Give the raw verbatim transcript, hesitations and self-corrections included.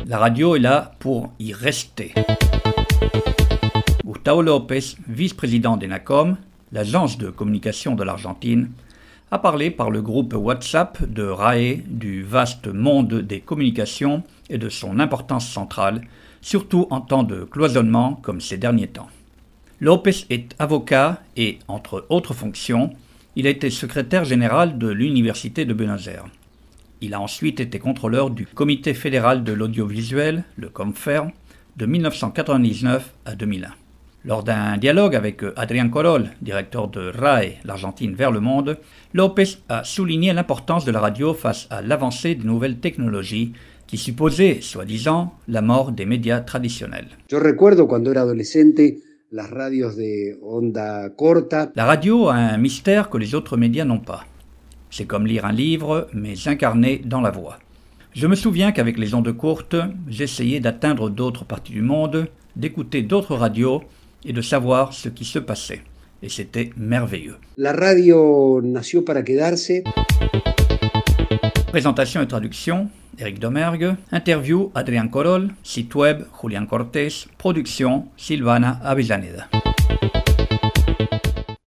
La radio est là pour y rester. Gustavo López, vice-président d'Enacom, l'agence de communication de l'Argentine, a parlé par le groupe WhatsApp de R A E du vaste monde des communications et de son importance centrale, surtout en temps de cloisonnement comme ces derniers temps. López est avocat et, entre autres fonctions, il a été secrétaire général de l'Université de Buenos Aires. Il a ensuite été contrôleur du Comité fédéral de l'audiovisuel, le COMFER, de mille neuf cent quatre-vingt-dix-neuf à deux mille un. Lors d'un dialogue avec Adrián Corol, directeur de R A E, l'Argentine vers le monde, López a souligné l'importance de la radio face à l'avancée des nouvelles technologies qui supposaient, soi-disant, la mort des médias traditionnels. Yo recuerdo cuando era adolescente las radios de onda corta. La radio a un mystère que les autres médias n'ont pas. C'est comme lire un livre, mais incarné dans la voix. Je me souviens qu'avec les ondes courtes, j'essayais d'atteindre d'autres parties du monde, d'écouter d'autres radios et de savoir ce qui se passait. Et c'était merveilleux. La radio nació para quedarse. Présentation et traduction, Éric Domergue. Interview, Adrián Corol. Site web, Julián Cortés. Production, Silvana Avellaneda.